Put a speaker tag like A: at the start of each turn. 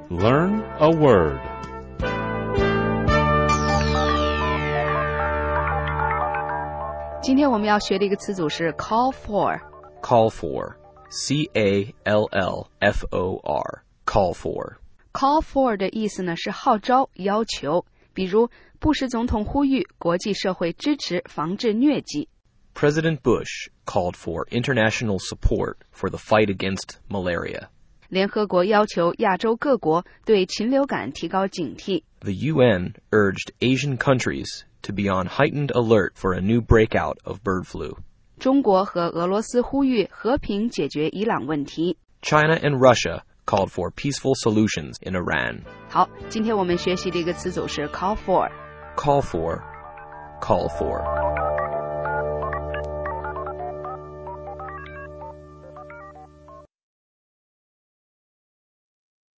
A: Learn a word.
B: 今天我们要学的一个词组是 call for.
C: Call for. C-A-L-L-F-O-R. Call for.
B: Call for 的意思呢是号召、要求，比如布什总统呼吁国际社会支持防治疟疾。
C: President Bush called for international support for the fight against malaria.
B: 联合国要求亚洲各国对禽流感提高警惕。
C: The UN urged Asian countries to be on heightened alert for a new breakout of bird flu.
B: 中国和俄罗斯呼吁和平解决伊朗问题。
C: China and Russia called for peaceful solutions in Iran.
B: 好，今天我们学习的一个词组是 call for.
C: Call for. Call for.